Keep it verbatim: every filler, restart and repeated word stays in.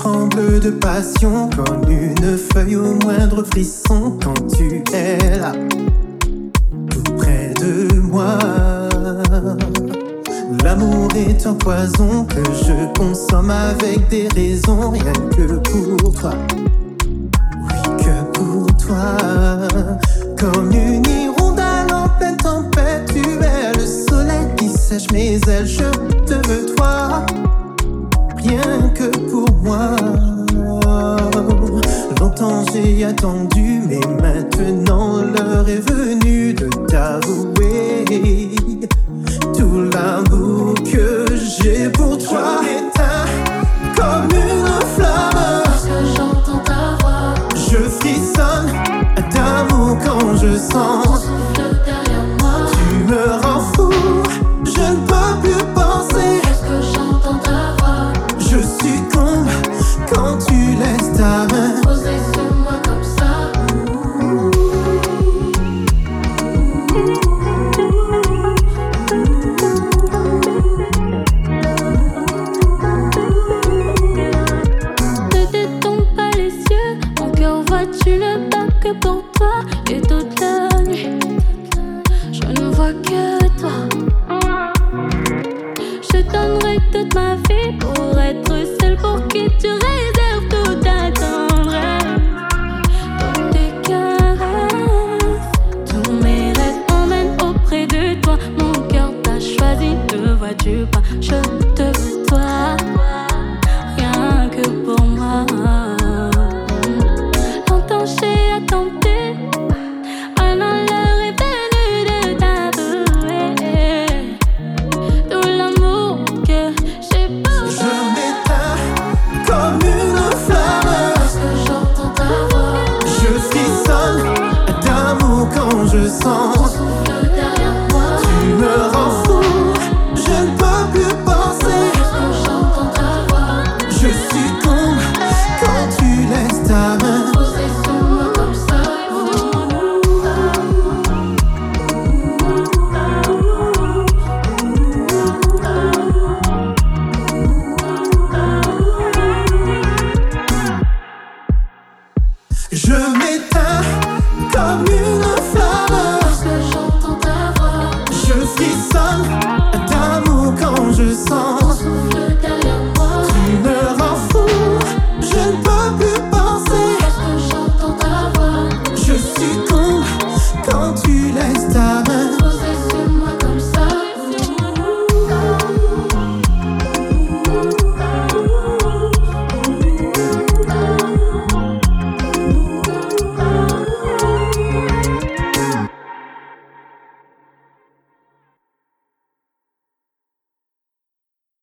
tremble de passion comme une feuille au moindre frisson quand tu es là, tout près de moi. L'amour est un poison que je consomme avec des raisons, rien que pour toi. Oui, que pour toi. Comme une hirondelle en pleine tempête, tu es le soleil qui sèche mes ailes. Je te veux toi, rien que pour moi. Longtemps j'ai attendu, mais maintenant l'heure est venue de t'avouer tout l'amour que j'ai pour toi. Éteint comme une flamme, lorsque j'entends ta voix, je frissonne d'amour quand je sens ton souffle derrière moi. tu me rends fou, je ne peux plus penser. Lorsque j'entends ta voix, Je succombe quand tu laisses ta main posée sur moi comme ça. Ne détourne pas les yeux, mon cœur vois-tu ne bat que pour toi. Et toute la nuit, je ne vois que toi. Je donnerai toute ma vie pour être celle pour qui tu réserves toute ta tendresse. Toutes tes caresses, tous mes rêves emmènent auprès de toi. Mon cœur t'a choisi, ne vois-tu pas? Je te veux toi, rien que pour moi. Longtemps j'ai attendu, maintenant l'heure est venue de t'avouer tout l'amour que j'ai pour Je toi. m'éteins comme une flamme, Lorsque j'entends ta voix, je frissonne d'amour quand je ton sens souffle derrière moi. tu me rends fou, je ne peux plus penser. Lorsque j'entends ta voix, Je succombe quand tu laisses ta main posée sur moi comme ça. Je m'éteins comme une flamme, Lorsque j'entends ta voix, je frissonne d'amour quand je ton sens souffle derrière moi. tu me rends fou, je ne peux plus penser. Lorsque j'entends ta voix, Je succombe quand tu